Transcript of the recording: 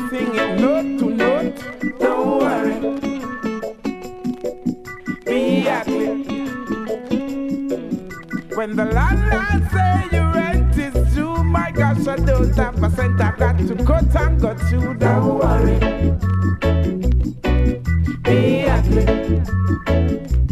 sing it note to note. Don't worry, be happy. When the landlord say your rent is due, my gosh, I don't have a cent. I got to cut and cut you. Don't worry, be happy.